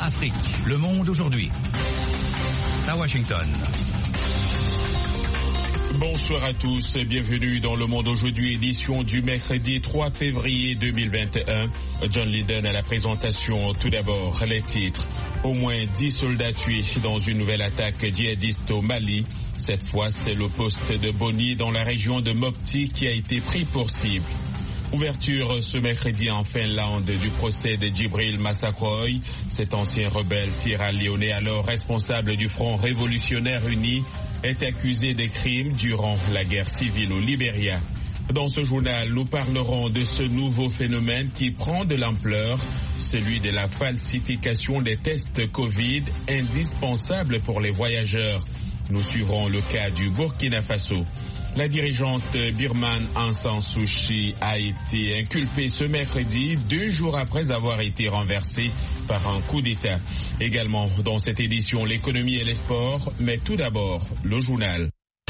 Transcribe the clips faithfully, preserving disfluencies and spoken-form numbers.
Afrique. Le monde aujourd'hui. À Washington. Bonsoir à tous, bienvenue dans Le Monde aujourd'hui, édition du mercredi trois février deux mille vingt et un. John Lydon à la présentation. Tout d'abord, les titres. Au moins dix soldats tués dans une nouvelle attaque djihadiste au Mali. Cette fois, c'est le poste de Boni dans la région de Mopti qui a été pris pour cible. Ouverture ce mercredi en Finlande du procès de Djibril Massakoy. Cet ancien rebelle sierra-léonais, alors responsable du Front révolutionnaire uni, est accusé des crimes durant la guerre civile au Libéria. Dans ce journal, nous parlerons de ce nouveau phénomène qui prend de l'ampleur, celui de la falsification des tests Covid indispensables pour les voyageurs. Nous suivrons le cas du Burkina Faso. La dirigeante birmane Aung San Suu Kyi a été inculpée ce mercredi, deux jours après avoir été renversée par un coup d'État. Également dans cette édition, l'économie et les sports, mais tout d'abord, le journal.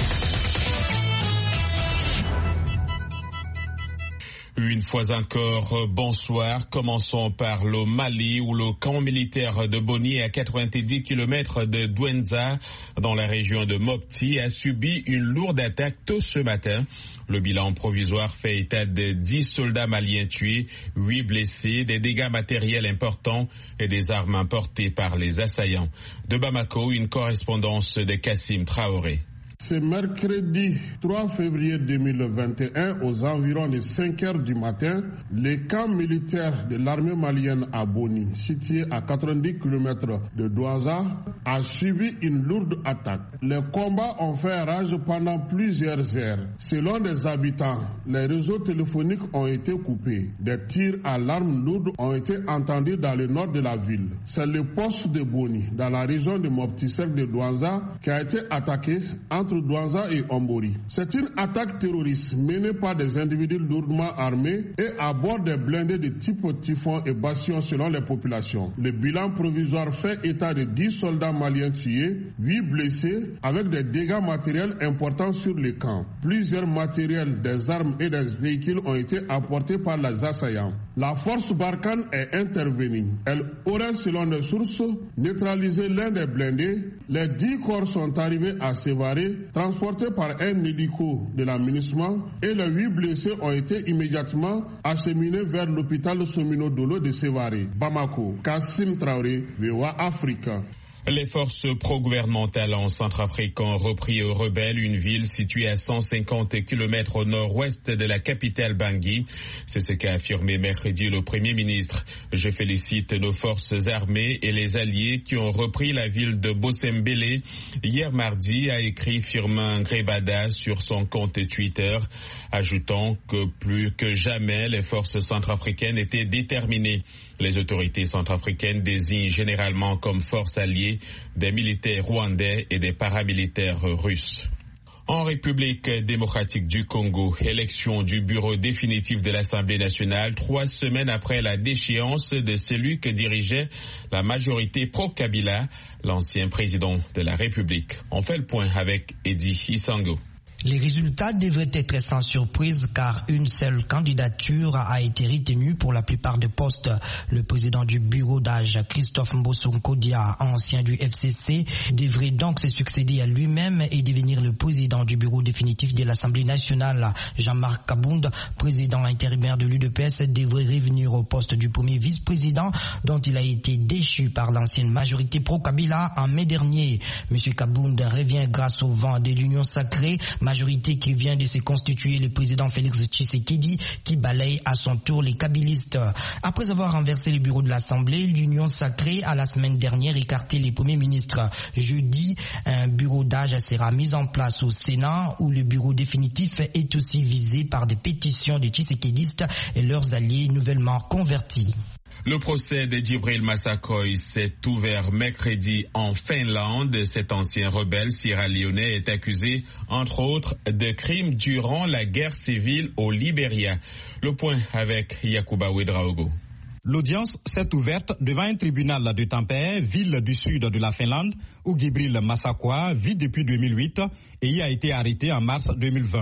Une fois encore, bonsoir. Commençons par le Mali où le camp militaire de Boni à quatre-vingt-dix kilomètres de Douentza dans la région de Mopti a subi une lourde attaque tôt ce matin. Le bilan provisoire fait état de dix soldats maliens tués, huit blessés, des dégâts matériels importants et des armes importées par les assaillants. De Bamako, une correspondance de Kassim Traoré. Ce mercredi trois février deux mille vingt et un, aux environs de cinq heures du matin, le camp militaire de l'armée malienne à Boni, situé à quatre-vingt-dix kilomètres de Douentza, a subi une lourde attaque. Les combats ont fait rage pendant plusieurs heures. Selon les habitants, les réseaux téléphoniques ont été coupés. Des tirs à l'arme lourde ont été entendus dans le nord de la ville. C'est le poste de Boni, dans la région de Mopti-Serk de Douentza, qui a été attaqué entre Douentza et Ombori. C'est une attaque terroriste menée par des individus lourdement armés et à bord des blindés de type Typhon et Bastion selon les populations. Le bilan provisoire fait état de dix soldats maliens tués, huit blessés avec des dégâts matériels importants sur le camp. Plusieurs matériels, des armes et des véhicules ont été apportés par les assaillants. La force Barkhane est intervenue. Elle aurait, selon les sources, neutralisé l'un des blindés. Les dix corps sont arrivés à Sévaré, transportés par un hélico de l'aménagement, et les huit blessés ont été immédiatement acheminés vers l'hôpital Somino Dolo de Sévaré. Bamako, Kassim Traoré, V O A Afrique. Les forces pro-gouvernementales en Centrafrique ont repris aux rebelles une ville située à cent cinquante kilomètres au nord-ouest de la capitale Bangui. C'est ce qu'a affirmé mercredi le Premier ministre. Je félicite nos forces armées et les alliés qui ont repris la ville de Bosembélé. Hier mardi, a écrit Firmin Grebada sur son compte Twitter, ajoutant que plus que jamais les forces centrafricaines étaient déterminées. Les autorités centrafricaines désignent généralement comme forces alliées des militaires rwandais et des paramilitaires russes. En République démocratique du Congo, élection du bureau définitif de l'Assemblée nationale, trois semaines après la déchéance de celui que dirigeait la majorité pro-Kabila, l'ancien président de la République. On fait le point avec Eddie Isango. Les résultats devraient être sans surprise car une seule candidature a été retenue pour la plupart des postes. Le président du bureau d'âge, Christophe Mbosso-Nkodia, ancien du F C C, devrait donc se succéder à lui-même et devenir le président du bureau définitif de l'Assemblée nationale. Jean-Marc Kabound, président intérimaire de l'U D P S, devrait revenir au poste du premier vice-président dont il a été déchu par l'ancienne majorité pro-Kabila en mai dernier. Monsieur Kabound revient grâce au vent de l'Union sacrée, majorité qui vient de se constituer le président Félix Tshisekedi qui balaye à son tour les kabylistes. Après avoir renversé le bureau de l'Assemblée, l'Union sacrée a la semaine dernière écarté les premiers ministres. Jeudi, un bureau d'âge sera mis en place au Sénat où le bureau définitif est aussi visé par des pétitions de Tshisekedistes et leurs alliés nouvellement convertis. Le procès de Djibril Massakoy s'est ouvert mercredi en Finlande. Cet ancien rebelle sierra-léonais est accusé, entre autres, de crimes durant la guerre civile au Libéria. Le point avec Yacouba Ouedraogo. L'audience s'est ouverte devant un tribunal de Tampere, ville du sud de la Finlande, où Djibril Massakoy vit depuis deux mille huit et y a été arrêté en mars deux mille vingt.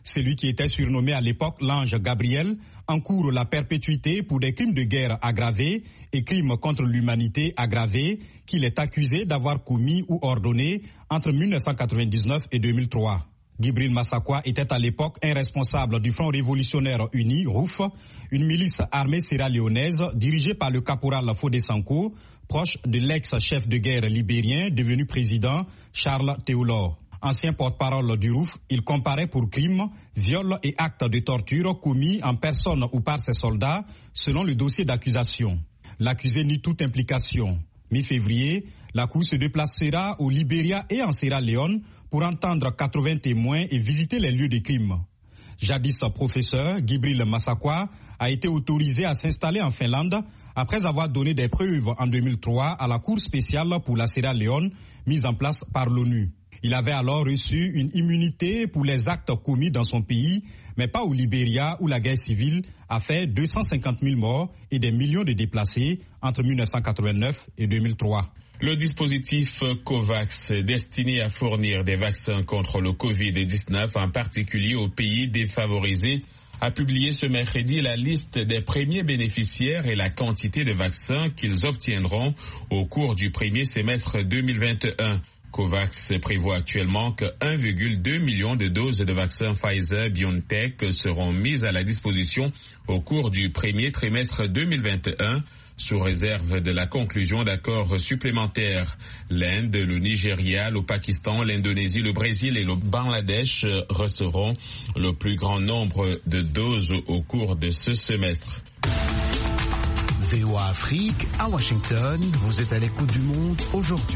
Celui qui était surnommé à l'époque l'ange Gabriel encourt la perpétuité pour des crimes de guerre aggravés et crimes contre l'humanité aggravés qu'il est accusé d'avoir commis ou ordonné entre mille neuf cent quatre-vingt-dix-neuf et deux mille trois. Djibril Massakwa était à l'époque un responsable du Front révolutionnaire uni, R O U F, une milice armée sierra-léonaise dirigée par le caporal Fodé Sanko, proche de l'ex-chef de guerre libérien devenu président Charles Taylor. Ancien porte-parole du R O U F, il comparait pour crimes, viols et actes de torture commis en personne ou par ses soldats, selon le dossier d'accusation. L'accusé nie toute implication. Mi-février, la Cour se déplacera au Libéria et en Sierra Leone pour entendre quatre-vingts témoins et visiter les lieux des crimes. Jadis professeur, Djibril Massakwa a été autorisé à s'installer en Finlande après avoir donné des preuves en deux mille trois à la Cour spéciale pour la Sierra Leone mise en place par l'ONU. Il avait alors reçu une immunité pour les actes commis dans son pays, mais pas au Libéria où la guerre civile a fait deux cent cinquante mille morts et des millions de déplacés entre mille neuf cent quatre-vingt-neuf et deux mille trois. Le dispositif COVAX, destiné à fournir des vaccins contre le covid dix-neuf, en particulier aux pays défavorisés, a publié ce mercredi la liste des premiers bénéficiaires et la quantité de vaccins qu'ils obtiendront au cours du premier semestre deux mille vingt et un. COVAX prévoit actuellement que un virgule deux million de doses de vaccins Pfizer-BioNTech seront mises à la disposition au cours du premier trimestre deux mille vingt et un, sous réserve de la conclusion d'accords supplémentaires. L'Inde, le Nigeria, le Pakistan, l'Indonésie, le Brésil et le Bangladesh recevront le plus grand nombre de doses au cours de ce semestre. V O A Afrique, à Washington, vous êtes à l'écoute du monde aujourd'hui.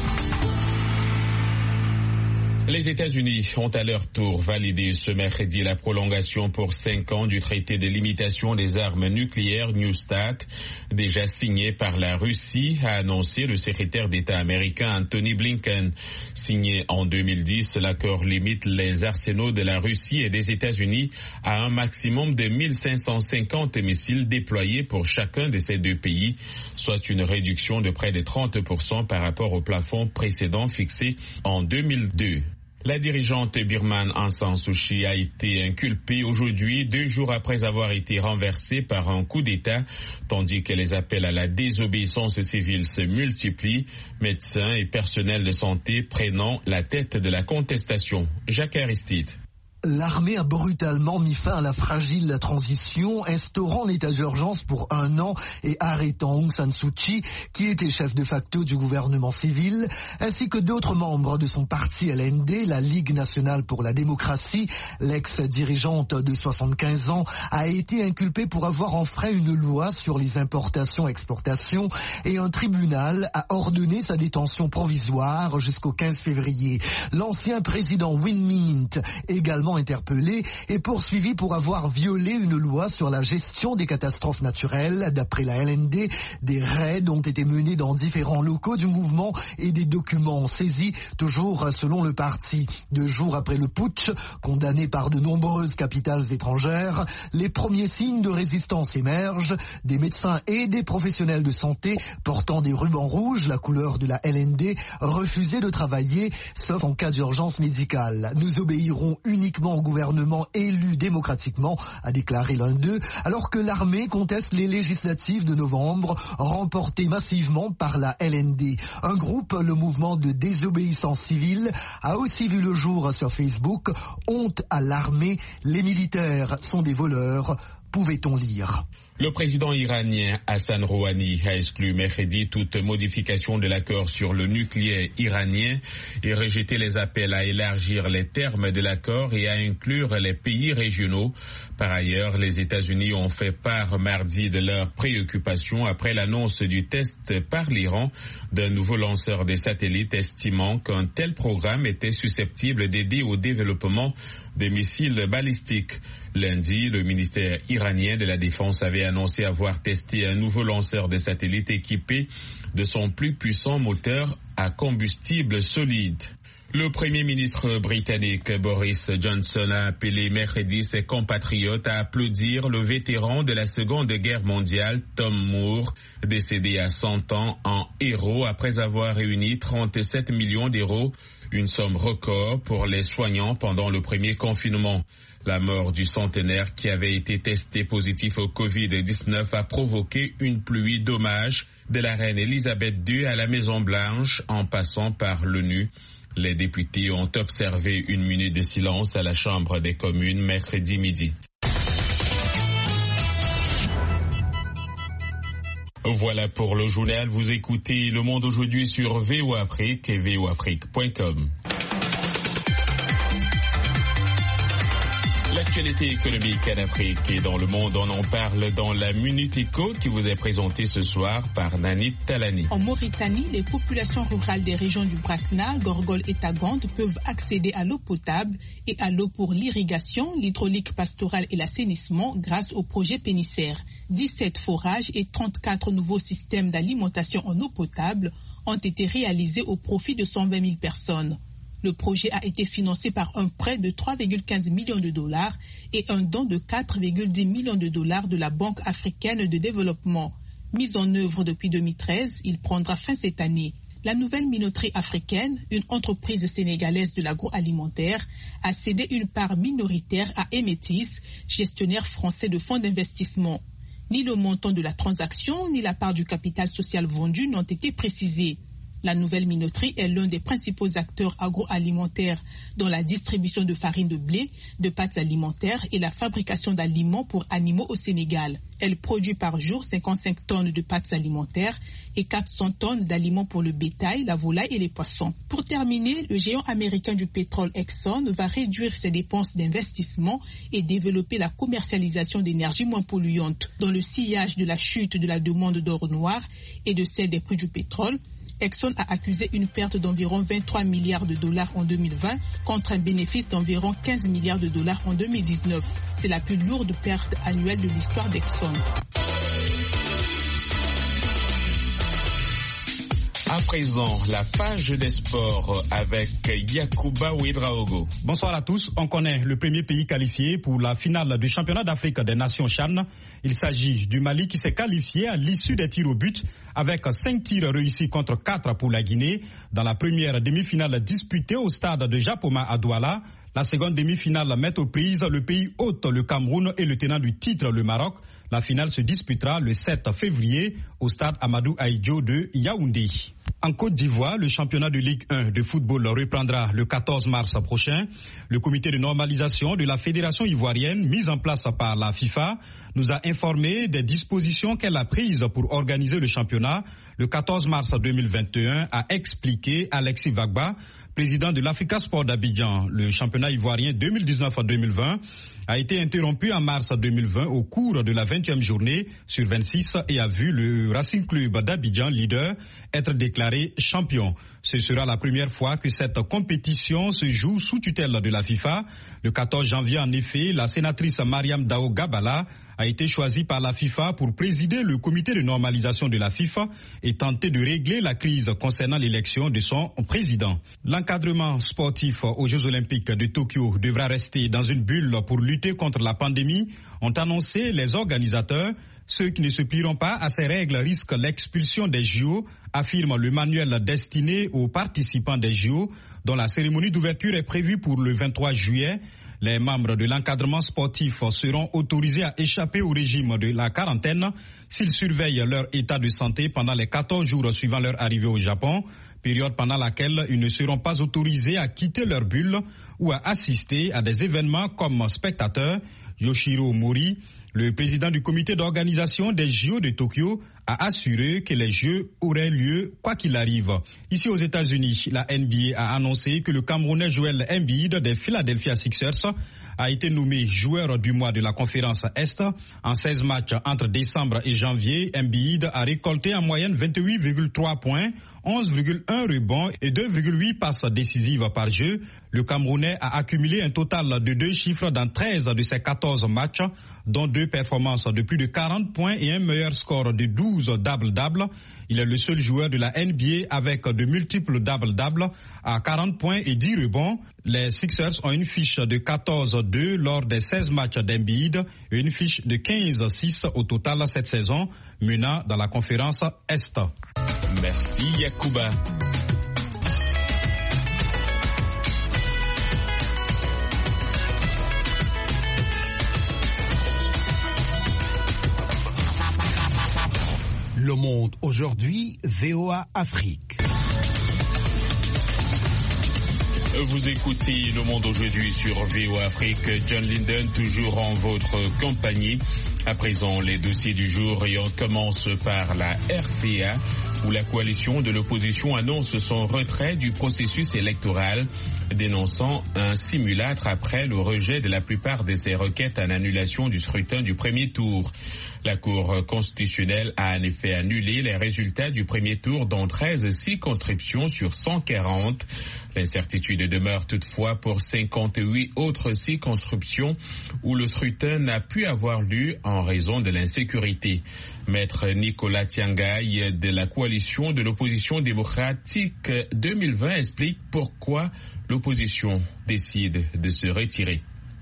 Les États-Unis ont à leur tour validé ce mercredi la prolongation pour cinq ans du traité de limitation des armes nucléaires New START, déjà signé par la Russie, a annoncé le secrétaire d'État américain Anthony Blinken. Signé en deux mille dix, l'accord limite les arsenaux de la Russie et des États-Unis à un maximum de mille cinq cent cinquante missiles déployés pour chacun de ces deux pays, soit une réduction de près de trente pour cent par rapport au plafond précédent fixé en deux mille deux. La dirigeante birmane Aung San Suu Kyi a été inculpée aujourd'hui, deux jours après avoir été renversée par un coup d'État, tandis que les appels à la désobéissance civile se multiplient, médecins et personnels de santé prenant la tête de la contestation. Jacques Aristide. L'armée a brutalement mis fin à la fragile transition, instaurant l'état d'urgence pour un an et arrêtant Aung San Suu Kyi, qui était chef de facto du gouvernement civil, ainsi que d'autres membres de son parti L N D, la Ligue nationale pour la démocratie. L'ex-dirigeante de soixante-quinze ans a été inculpée pour avoir enfreint une loi sur les importations-exportations et un tribunal a ordonné sa détention provisoire jusqu'au quinze février. L'ancien président Win Myint, également interpellé, et poursuivi pour avoir violé une loi sur la gestion des catastrophes naturelles. D'après la L N D, des raids ont été menés dans différents locaux du mouvement et des documents saisis, toujours selon le parti. Deux jours après le putsch, condamné par de nombreuses capitales étrangères, les premiers signes de résistance émergent. Des médecins et des professionnels de santé portant des rubans rouges, la couleur de la L N D, refusaient de travailler, sauf en cas d'urgence médicale. Nous obéirons uniquement au gouvernement élu démocratiquement, a déclaré l'un d'eux, alors que l'armée conteste les législatives de novembre, remportées massivement par la L N D. Un groupe, le mouvement de désobéissance civile, a aussi vu le jour sur Facebook. Honte à l'armée, les militaires sont des voleurs, pouvait-on lire. Le président iranien Hassan Rouhani a exclu mercredi toute modification de l'accord sur le nucléaire iranien et rejeté les appels à élargir les termes de l'accord et à inclure les pays régionaux. Par ailleurs, les États-Unis ont fait part mardi de leurs préoccupations après l'annonce du test par l'Iran d'un nouveau lanceur de satellites, estimant qu'un tel programme était susceptible d'aider au développement de missiles balistiques. Lundi, le ministère iranien de la Défense avait annoncé avoir testé un nouveau lanceur de satellites équipé de son plus puissant moteur à combustible solide. Le Premier ministre britannique Boris Johnson a appelé mercredi ses compatriotes à applaudir le vétéran de la Seconde Guerre mondiale, Tom Moore, décédé à cent ans en héros après avoir réuni trente-sept millions d'euros, une somme record pour les soignants pendant le premier confinement. La mort du centenaire qui avait été testé positif au covid dix-neuf a provoqué une pluie d'hommages de la reine Elisabeth deux à la Maison-Blanche en passant par l'ONU. Les députés ont observé une minute de silence à la Chambre des communes mercredi midi. Voilà pour le journal. Vous écoutez Le Monde aujourd'hui sur V O Afrique et v o afrique point com. L'actualité économique en Afrique et dans le monde, on en parle dans la Minute Éco qui vous est présentée ce soir par Nanit Talani. En Mauritanie, les populations rurales des régions du Brakna, Gorgol et Tagande peuvent accéder à l'eau potable et à l'eau pour l'irrigation, l'hydraulique pastorale et l'assainissement grâce au projet Pénissaire. dix-sept forages et trente-quatre nouveaux systèmes d'alimentation en eau potable ont été réalisés au profit de cent vingt mille personnes. Le projet a été financé par un prêt de trois virgule quinze millions de dollars et un don de quatre virgule dix millions de dollars de la Banque africaine de développement. Mis en œuvre depuis deux mille treize, il prendra fin cette année. La nouvelle minoterie africaine, une entreprise sénégalaise de l'agroalimentaire, a cédé une part minoritaire à Emetis, gestionnaire français de fonds d'investissement. Ni le montant de la transaction, ni la part du capital social vendu n'ont été précisés. La nouvelle minoterie est l'un des principaux acteurs agroalimentaires dans la distribution de farine de blé, de pâtes alimentaires et la fabrication d'aliments pour animaux au Sénégal. Elle produit par jour cinquante-cinq tonnes de pâtes alimentaires et quatre cents tonnes d'aliments pour le bétail, la volaille et les poissons. Pour terminer, le géant américain du pétrole Exxon va réduire ses dépenses d'investissement et développer la commercialisation d'énergie moins polluante. Dans le sillage de la chute de la demande d'or noir et de celle des prix du pétrole, Exxon a accusé une perte d'environ vingt-trois milliards de dollars en deux mille vingt contre un bénéfice d'environ quinze milliards de dollars en deux mille dix-neuf. C'est la plus lourde perte annuelle de l'histoire d'Exxon. À présent, la page des sports avec Yacouba Ouedraogo. Bonsoir à tous. On connaît le premier pays qualifié pour la finale du championnat d'Afrique des Nations CHAN. Il s'agit du Mali qui s'est qualifié à l'issue des tirs au but avec cinq tirs réussis contre quatre pour la Guinée dans la première demi-finale disputée au stade de Japoma à Douala. La seconde demi-finale met aux prises le pays hôte, le Cameroun, et le tenant du titre, le Maroc. La finale se disputera le sept février au stade Amadou Ahidjo de Yaoundé. En Côte d'Ivoire, le championnat de Ligue un de football reprendra le quatorze mars prochain. Le comité de normalisation de la fédération ivoirienne, mis en place par la FIFA, nous a informé des dispositions qu'elle a prises pour organiser le championnat. Le quatorze mars deux mille vingt et un, a expliqué Alexis Vagba, président de l'Africa Sport d'Abidjan. Le championnat ivoirien deux mille dix-neuf à deux mille vingt a été interrompu en mars deux mille vingt au cours de la vingtième journée sur vingt-six et a vu le Racing Club d'Abidjan, leader, être déclaré champion. Ce sera la première fois que cette compétition se joue sous tutelle de la FIFA. Le quatorze janvier, en effet, la sénatrice Mariam Dao Gabala a été choisie par la FIFA pour présider le comité de normalisation de la FIFA et tenter de régler la crise concernant l'élection de son président. L'encadrement sportif aux Jeux Olympiques de Tokyo devra rester dans une bulle pour lutter contre la pandémie, ont annoncé les organisateurs. Ceux qui ne se plieront pas à ces règles risquent l'expulsion des J O, affirme le manuel destiné aux participants des J O, dont la cérémonie d'ouverture est prévue pour le vingt-trois juillet. Les membres de l'encadrement sportif seront autorisés à échapper au régime de la quarantaine s'ils surveillent leur état de santé pendant les quatorze jours suivant leur arrivée au Japon, période pendant laquelle ils ne seront pas autorisés à quitter leur bulle ou à assister à des événements comme spectateurs. Yoshiro Mori, le président du comité d'organisation des J O de Tokyo, a assuré que les Jeux auraient lieu quoi qu'il arrive. Ici aux États-Unis, la N B A a annoncé que le Camerounais Joel Embiid des Philadelphia Sixers a été nommé joueur du mois de la conférence Est. En seize matchs entre décembre et janvier, Embiid a récolté en moyenne vingt-huit virgule trois points, onze virgule un rebonds et deux virgule huit passes décisives par jeu. Le Camerounais a accumulé un total de deux chiffres dans treize de ses quatorze matchs, dont deux performances de plus de quarante points et un meilleur score de douze double-double. Il est le seul joueur de la N B A avec de multiples double-double à quarante points et dix rebonds. Les Sixers ont une fiche de quatorze deux lors des seize matchs d'Embiid et une fiche de quinze six au total cette saison, menant dans la conférence Est. Merci Yacouba. Le Monde aujourd'hui, V O A Afrique. Vous écoutez Le Monde aujourd'hui sur V O A Afrique. John Linden, toujours en votre compagnie. À présent, les dossiers du jour et on commence par la R C A où la coalition de l'opposition annonce son retrait du processus électoral, dénonçant un simulacre après le rejet de la plupart de ses requêtes en annulation du scrutin du premier tour. La Cour constitutionnelle a en effet annulé les résultats du premier tour dans treize circonscriptions sur cent quarante. L'incertitude demeure toutefois pour cinquante-huit autres circonscriptions où le scrutin n'a pu avoir lieu en raison de l'insécurité. Maître Nicolas Tiangaï de la coalition de l'opposition démocratique deux mille vingt explique pourquoi l'opposition décide de se retirer.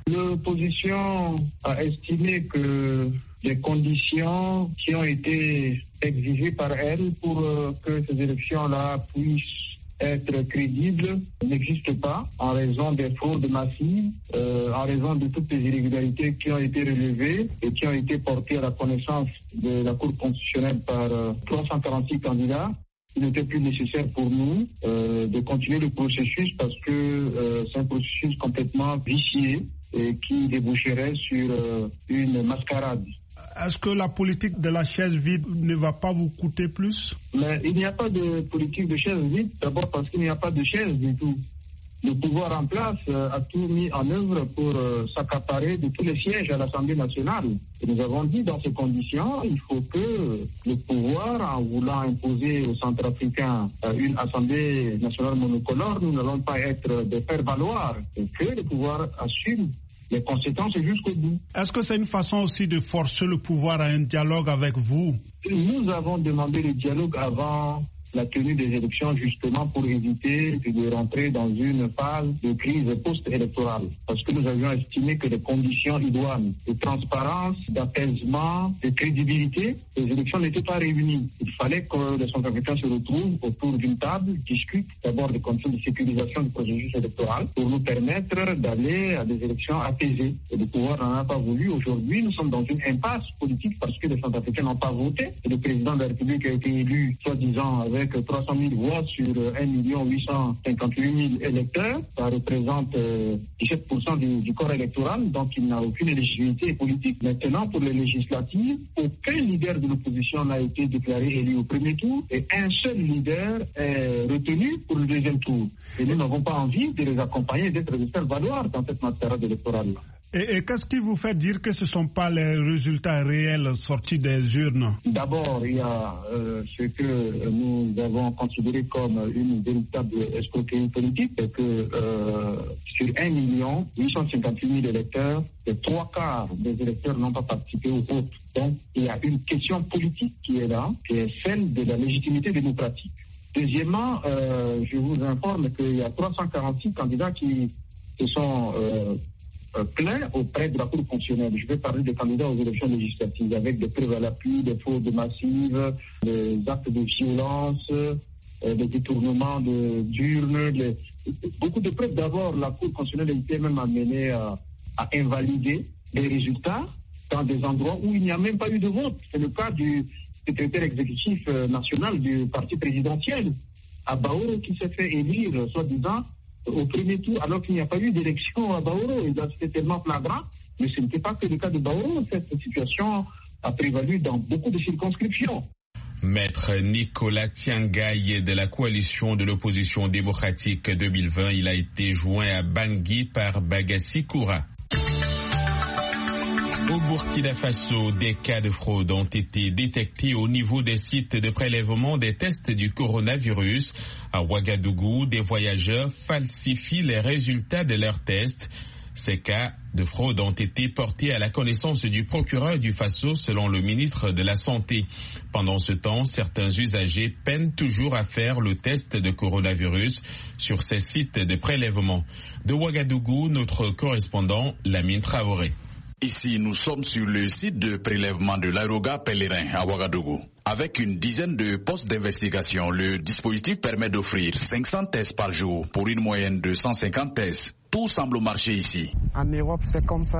L'opposition a estimé que les conditions qui ont été exigées par elle pour que ces élections-là puissent être crédibles n'existent pas en raison des fraudes massives, euh, en raison de toutes les irrégularités qui ont été relevées et qui ont été portées à la connaissance de la Cour constitutionnelle par euh, trois cent quarante-six candidats. Il n'était plus nécessaire pour nous euh, de continuer le processus parce que euh, c'est un processus complètement vicié et qui déboucherait sur euh, une mascarade. Est-ce que la politique de la chaise vide ne va pas vous coûter plus? Mais il n'y a pas de politique de chaise vide, d'abord parce qu'il n'y a pas de chaise du tout. Le pouvoir en place euh, a tout mis en œuvre pour euh, s'accaparer de tous les sièges à l'Assemblée nationale. Et nous avons dit dans ces conditions, il faut que le pouvoir, en voulant imposer aux Centrafricains euh, une Assemblée nationale monocolore, nous n'allons pas être des faire-valoir et que le pouvoir assume les conséquences jusqu'au bout. Est-ce que c'est une façon aussi de forcer le pouvoir à un dialogue avec vous? Nous avons demandé le dialogue avant la tenue des élections justement pour éviter de rentrer dans une phase de crise post-électorale. Parce que nous avions estimé que les conditions idoines de transparence, d'apaisement, de crédibilité, les élections n'étaient pas réunies. Il fallait que les Centrafricains se retrouvent autour d'une table, discutent d'abord des conditions de sécurisation du processus électoral pour nous permettre d'aller à des élections apaisées. Et le pouvoir n'en a pas voulu. Aujourd'hui, nous sommes dans une impasse politique parce que les Centrafricains n'ont pas voté. Et le président de la République a été élu, soi-disant, avec trois cent mille voix sur un million huit cent cinquante-huit mille électeurs. Ça représente euh, dix-sept pour cent du, du corps électoral, donc il n'a aucune éligibilité politique. Maintenant, pour les législatives, aucun leader de l'opposition n'a été déclaré élu au premier tour et un seul leader est retenu pour le deuxième tour. Et nous n'avons pas envie de les accompagner, d'être de faire valoir dans cette mascarade électorale. Et, et qu'est-ce qui vous fait dire que ce ne sont pas les résultats réels sortis des urnes? D'abord, il y a euh, ce que nous avons considéré comme une véritable escroquerie politique, c'est que euh, sur un million huit cent cinquante-huit mille électeurs, les trois quarts des électeurs n'ont pas participé au vote. Donc, il y a une question politique qui est là, qui est celle de la légitimité démocratique. Deuxièmement, euh, je vous informe qu'il y a trois cent quarante-six candidats qui se sont euh, plein auprès de la Cour constitutionnelle. Je vais parler des candidats aux élections législatives avec des preuves à l'appui, des fraudes massives, des actes de violence, euh, des détournements de, d'urnes, les, beaucoup de preuves. D'abord, la Cour constitutionnelle était même amenée à, à invalider les résultats dans des endroits où il n'y a même pas eu de vote. C'est le cas du secrétaire exécutif national du parti présidentiel, à Baoro, qui s'est fait élire, soi-disant, au premier tour, alors qu'il n'y a pas eu d'élection à Baoro. Et c'était tellement flagrant, mais ce n'était pas que le cas de Baoro. Cette situation a prévalu dans beaucoup de circonscriptions. Maître Nicolas Tiangaï de la coalition de l'opposition démocratique deux mille vingt, il a été joint à Bangui par Bagassi Koura. Au Burkina Faso, des cas de fraude ont été détectés au niveau des sites de prélèvement des tests du coronavirus. À Ouagadougou, des voyageurs falsifient les résultats de leurs tests. Ces cas de fraude ont été portés à la connaissance du procureur du Faso, selon le ministre de la Santé. Pendant ce temps, certains usagers peinent toujours à faire le test de coronavirus sur ces sites de prélèvement. De Ouagadougou, notre correspondant Lamine Traoré. Ici, nous sommes sur le site de prélèvement de l'aéroga Pèlerin à Ouagadougou. Avec une dizaine de postes d'investigation, le dispositif permet d'offrir cinq cents tests par jour pour une moyenne de cent cinquante tests. Tout semble marcher ici. En Europe, c'est comme ça.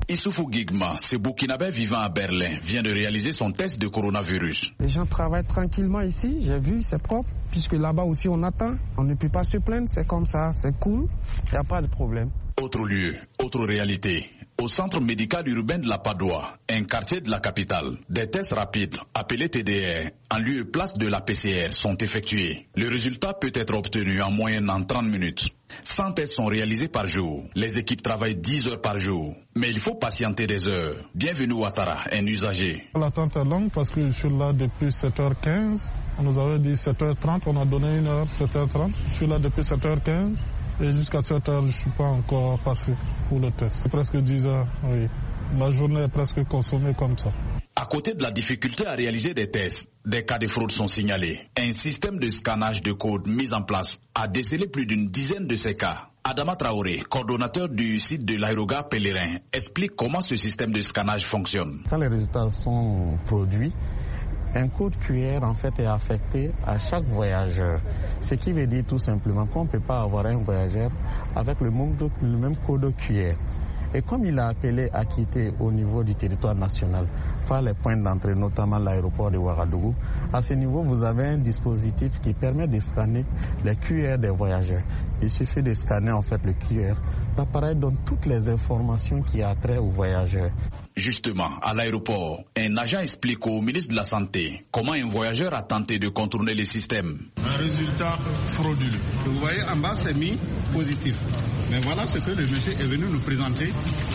Issoufou Gigma, ce Burkinabé vivant à Berlin, vient de réaliser son test de coronavirus. Les gens travaillent tranquillement ici, j'ai vu, c'est propre, puisque là-bas aussi on attend. On ne peut pas se plaindre, c'est comme ça, c'est cool, il n'y a pas de problème. Autre lieu, autre réalité. Au centre médical urbain de la Padoue, un quartier de la capitale, des tests rapides, appelés T D R, en lieu et place de la P C R, sont effectués. Le résultat peut être obtenu en moyenne en trente minutes. cent tests sont réalisés par jour. Les équipes travaillent dix heures par jour. Mais il faut patienter des heures. Bienvenue Ouattara, un usager. L'attente est longue parce que je suis là depuis sept heures quinze. On nous avait dit sept heures trente, on a donné une heure, sept heures trente. Je suis là depuis sept heures quinze. Et jusqu'à sept heures, je ne suis pas encore passé pour le test. C'est presque dix heures, oui. Ma journée est presque consommée comme ça. À côté de la difficulté à réaliser des tests, des cas de fraude sont signalés. Un système de scannage de code mis en place a décelé plus d'une dizaine de ces cas. Adama Traoré, coordonnateur du site de l'aérogare Pèlerin, explique comment ce système de scannage fonctionne. Quand les résultats sont produits, un code Q R en fait est affecté à chaque voyageur, ce qui veut dire tout simplement qu'on ne peut pas avoir un voyageur avec le même, le même code Q R. Et comme il a appelé à quitter au niveau du territoire national, par les points d'entrée, notamment l'aéroport de Ouagadougou, à ce niveau, vous avez un dispositif qui permet de scanner les Q R des voyageurs. Il suffit de scanner en fait le Q R. L'appareil donne toutes les informations qui a trait aux voyageurs. Justement, à l'aéroport, un agent explique au ministre de la Santé comment un voyageur a tenté de contourner le système. Un résultat frauduleux. Vous voyez, en bas, c'est mis positif. Mais voilà ce que le monsieur est venu nous présenter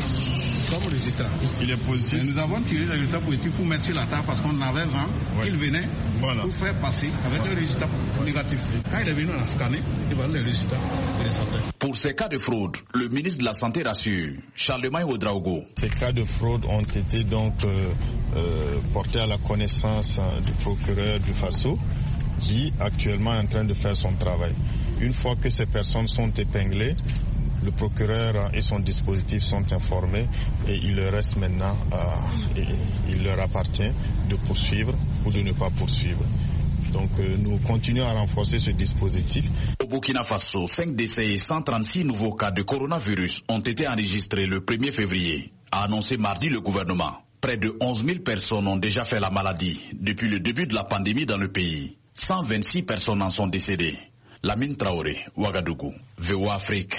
comme résultat. Il est positif. Et nous avons tiré le résultat positif pour mettre sur la table parce qu'on avait vent. Ouais. Il venait voilà. pour faire passer avec un résultat négatif. Quand il est venu, on a scanné, et voilà le résultat de santé. Pour ces cas de fraude, le ministre de la Santé rassure, Charlemagne Ouedraogo. Ces cas de fraude ont été donc euh, euh, portés à la connaissance euh, du procureur du Faso, qui actuellement est en train de faire son travail. Une fois que ces personnes sont épinglées, le procureur et son dispositif sont informés et il leur reste maintenant, euh, et il leur appartient de poursuivre ou de ne pas poursuivre. Donc euh, nous continuons à renforcer ce dispositif. Au Burkina Faso, cinq décès et cent trente-six nouveaux cas de coronavirus ont été enregistrés le premier février, a annoncé mardi le gouvernement. Près de onze mille personnes ont déjà fait la maladie depuis le début de la pandémie dans le pays. cent vingt-six personnes en sont décédées. Lamine Traoré, Ouagadougou, V O A Afrique.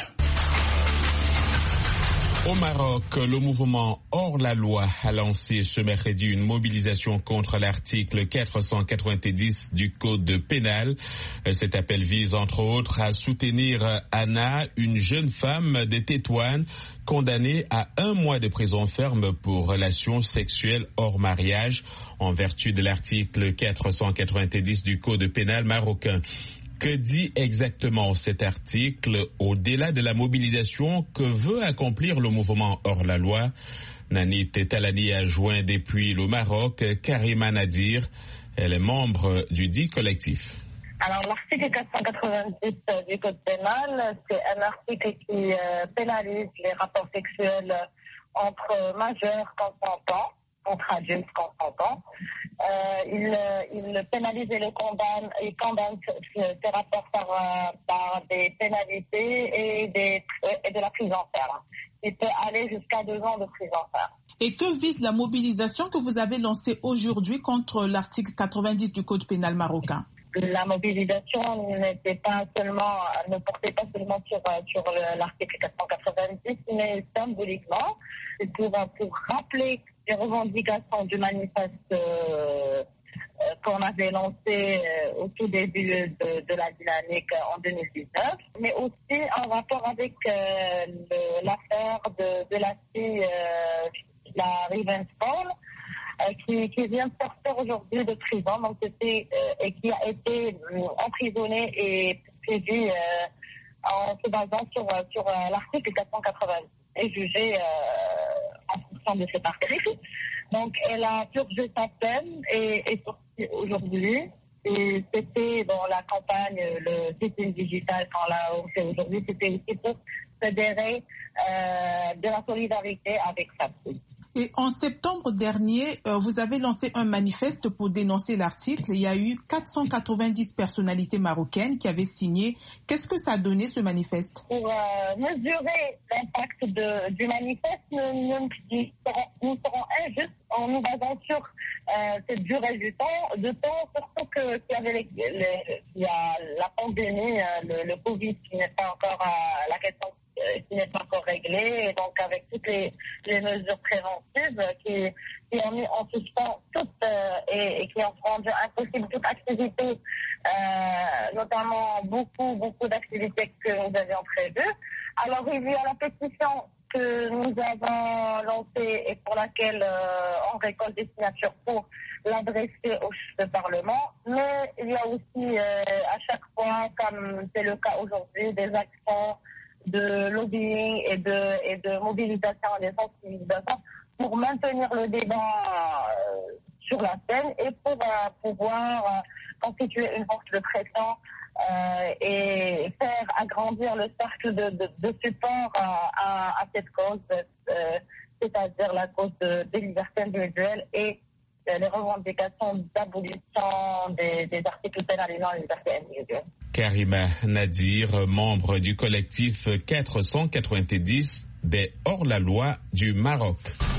Au Maroc, le mouvement Hors la loi a lancé ce mercredi une mobilisation contre l'article quatre cent quatre-vingt-dix du Code pénal. Cet appel vise entre autres à soutenir Anna, une jeune femme de Tétouan, condamnée à un mois de prison ferme pour relations sexuelles hors mariage en vertu de l'article quatre cent quatre-vingt-dix du Code pénal marocain. Que dit exactement cet article au-delà de la mobilisation que veut accomplir le mouvement Hors la loi? Nanit Talani a joint depuis le Maroc Karima Nadir. Elle est membre du dit collectif. Alors l'article quatre cent quatre-vingt-dix du Code pénal, c'est un article qui euh, pénalise les rapports sexuels entre majeurs consentants, entre adultes consentants. Euh, il, il pénalise et le condamne, il condamne ces rapports par, par des pénalités et, des, et de la prison ferme. Il peut aller jusqu'à deux ans de prison ferme. Et que vise la mobilisation que vous avez lancée aujourd'hui contre l'article quatre-vingt-dix du Code pénal marocain? La mobilisation n'était pas seulement, ne portait pas seulement sur, sur l'article quatre cent quatre-vingt-dix, mais symboliquement, c'est pour, pour rappeler les revendications du manifeste euh, qu'on avait lancé euh, au tout début de, de la dynamique en deux mille dix-neuf, mais aussi en rapport avec euh, le, l'affaire de, de la fille, euh, la Ravensbourne, euh, qui, qui vient de sortir aujourd'hui de prison, donc c'était, euh, et qui a été euh, emprisonnée et poursuivie euh, en se basant sur, sur euh, l'article quatre cent quatre-vingt et jugée euh, en fonction de cet article. Donc elle a purgé sa peine et est sortie aujourd'hui. Et c'était dans la campagne, le site digital quand là on fait aujourd'hui, c'était aussi pour fédérer euh, de la solidarité avec sa fille. Et en septembre dernier, euh, vous avez lancé un manifeste pour dénoncer l'article. Il y a eu quatre cent quatre-vingt-dix personnalités marocaines qui avaient signé. Qu'est-ce que ça a donné, ce manifeste? Pour euh, mesurer l'impact de, du manifeste, nous, nous, nous, serons, nous serons injustes en nous basant sur euh, cette durée du temps, de temps, surtout que, qu'il y avait les, les, il y a la pandémie, euh, le, le Covid qui n'est pas encore euh, la question qui n'est pas encore réglé, et donc avec toutes les, les mesures préventives qui, qui ont mis en suspens toutes euh, et, et qui ont rendu impossible toute activité, euh, notamment beaucoup, beaucoup d'activités que nous avions prévues. Alors il y a la pétition que nous avons lancée et pour laquelle euh, on récolte des signatures pour l'adresser au chef de Parlement, mais il y a aussi euh, à chaque fois, comme c'est le cas aujourd'hui, des actions de lobbying et de, et de mobilisation et de sensibilisation pour maintenir le débat euh, sur la scène et pour euh, pouvoir euh, constituer une force de pression euh, et faire agrandir le cercle de, de, de support euh, à, à cette cause, euh, c'est-à-dire la cause de, des libertés individuelles et les revendications d'abolition des, des articles pénalisant les libertés individuelles. Karima Nadir, membre du collectif quatre cent quatre-vingt-dix des hors-la-loi du Maroc.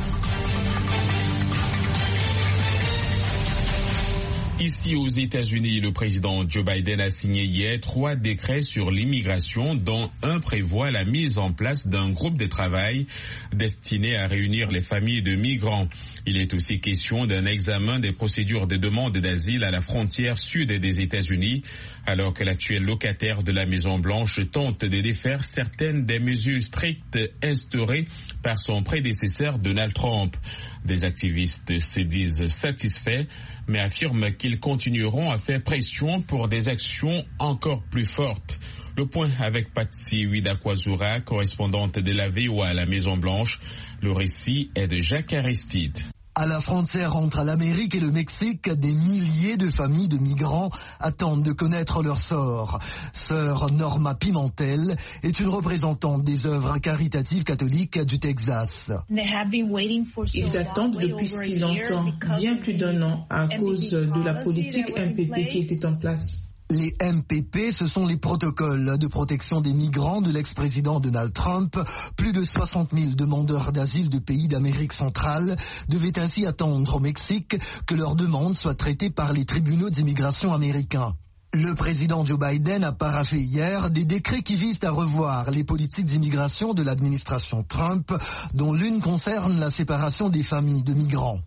Ici aux États-Unis, le président Joe Biden a signé hier trois décrets sur l'immigration, dont un prévoit la mise en place d'un groupe de travail destiné à réunir les familles de migrants. Il est aussi question d'un examen des procédures de demande d'asile à la frontière sud des États-Unis, alors que l'actuel locataire de la Maison-Blanche tente de défaire certaines des mesures strictes instaurées par son prédécesseur Donald Trump. Des activistes se disent satisfaits, mais affirment qu'ils continueront à faire pression pour des actions encore plus fortes. Le point avec Patsy Widakwazura, correspondante de la V O A à la Maison-Blanche. Le récit est de Jacques Aristide. À la frontière entre l'Amérique et le Mexique, des milliers de familles de migrants attendent de connaître leur sort. Sœur Norma Pimentel est une représentante des œuvres caritatives catholiques du Texas. Ils attendent depuis si longtemps, bien plus d'un an, à cause de la politique M P P qui était en place. Les M P P, ce sont les protocoles de protection des migrants de l'ex-président Donald Trump. Plus de soixante mille demandeurs d'asile de pays d'Amérique centrale devaient ainsi attendre au Mexique que leurs demandes soient traitées par les tribunaux d'immigration américains. Le président Joe Biden a paraphé hier des décrets qui visent à revoir les politiques d'immigration de l'administration Trump, dont l'une concerne la séparation des familles de migrants.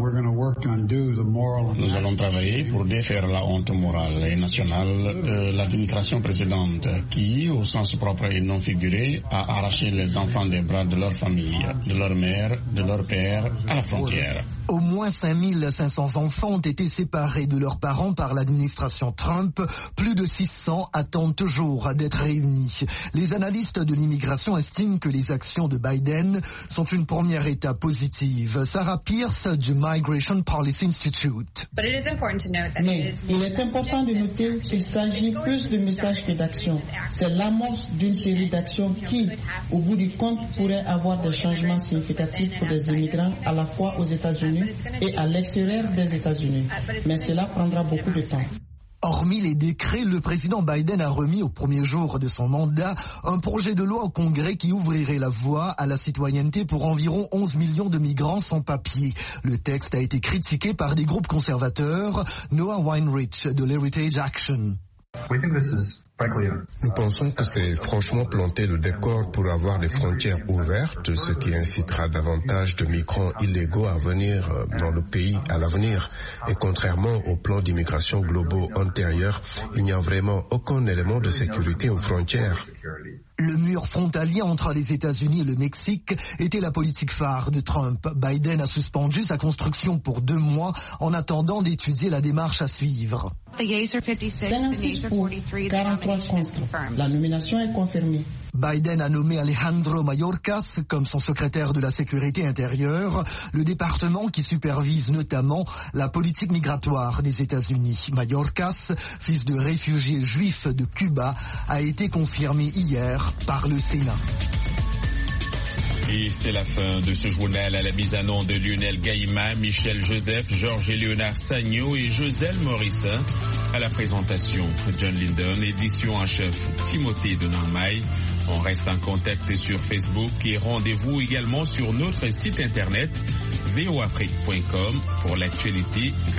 Nous allons travailler pour défaire la honte morale et nationale de l'administration précédente qui, au sens propre et non figuré, a arraché les enfants des bras de leur famille, de leur mère, de leur père à la frontière. Au moins cinq mille cinq cents enfants ont été séparés de leurs parents par l'administration Trump. Plus de six cents attendent toujours d'être réunis. Les analystes de l'immigration estiment que les actions de Biden sont une première étape positive. Sarah Pierce du Migration Policy Institute. Mais il est important de noter qu'il s'agit plus de messages que d'actions. C'est l'amorce d'une série d'actions qui, au bout du compte, pourraient avoir des changements significatifs pour les immigrants à la fois aux États-Unis et à l'extérieur des États-Unis. Mais cela prendra beaucoup de temps. Hormis les décrets, le président Biden a remis au premier jour de son mandat un projet de loi au Congrès qui ouvrirait la voie à la citoyenneté pour environ onze millions de migrants sans papier. Le texte a été critiqué par des groupes conservateurs. Noah Weinrich de l'Heritage Action. Nous pensons que c'est franchement planter le décor pour avoir les frontières ouvertes, ce qui incitera davantage de migrants illégaux à venir dans le pays à l'avenir. Et contrairement aux plans d'immigration globaux antérieurs, il n'y a vraiment aucun élément de sécurité aux frontières. Le mur frontalier entre les États-Unis et le Mexique était la politique phare de Trump. Biden a suspendu sa construction pour deux mois en attendant d'étudier la démarche à suivre. cinquante-six pour, quarante-trois contre. La nomination est confirmée. Biden a nommé Alejandro Mayorkas comme son secrétaire de la sécurité intérieure, le département qui supervise notamment la politique migratoire des États-Unis. Mayorkas, fils de réfugiés juifs de Cuba, a été confirmé hier par le Sénat. Et c'est la fin de ce journal. À la mise en onde de Lionel Gaïma, Michel Joseph, Georges et Léonard Sagno et Joselle Morissin. À la présentation, John Linden, édition en chef Timothée de Narmaille. On reste en contact sur Facebook et rendez-vous également sur notre site internet v o afrique point com pour l'actualité.